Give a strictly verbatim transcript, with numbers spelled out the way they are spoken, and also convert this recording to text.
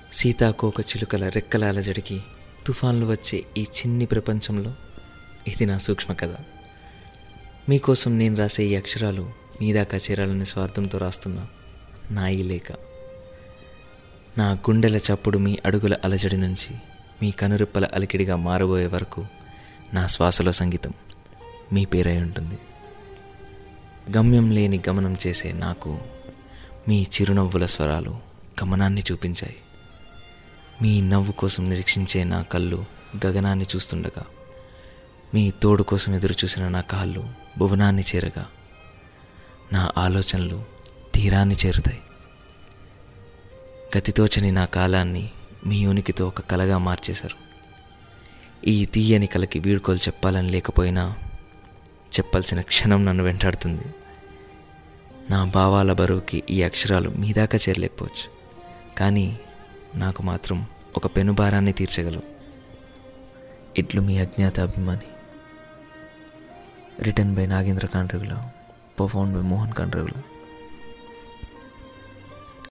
సీతాకోక చిలుకల రెక్కల అలజడికి తుఫాన్లు వచ్చే ఈ చిన్ని ప్రపంచంలో ఇది నా సూక్ష్మ కథ. మీకోసం నేను రాసే ఈ అక్షరాలు మీ దాకా చేరాలనే స్వార్థంతో రాస్తున్నా నా ఈ లేఖ. నా గుండెల చప్పుడు మీ అడుగుల అలజడి నుంచి మీ కనురెప్పల అలికిడిగా మారబోయే వరకు నా శ్వాసలో సంగీతం మీ పేరై ఉంటుంది. గమ్యం లేని గమనం చేసే నాకు మీ చిరునవ్వుల స్వరాలు గమనాన్ని చూపించాయి. మీ నవ్వు కోసం నిరీక్షించే నా కళ్ళు గగనాన్ని చూస్తుండగా, మీ తోడు కోసం ఎదురు చూసిన నా కాళ్ళు భువనాన్ని చేరగా, నా ఆలోచనలు తీరాన్ని చేరుతాయి. గతితోచని నా కాలాన్ని మీ ఉనికితో ఒక కలగా మార్చేశారు. ఈ తీయని కలకి వీడ్కోలు చెప్పాలని లేకపోయినా చెప్పాల్సిన క్షణం నన్ను వెంటాడుతుంది. నా భావాల బరువుకి ఈ అక్షరాలు మీ దాకా చేరలేకపోవచ్చు, కానీ నాకు మాత్రం ఒక పెనుభారాన్ని తీర్చగలవు. ఇట్లు మీ అజ్ఞాత అభిమాని. Written by Nagendra Kandragula, performed by Mohan కాండ్రగుల.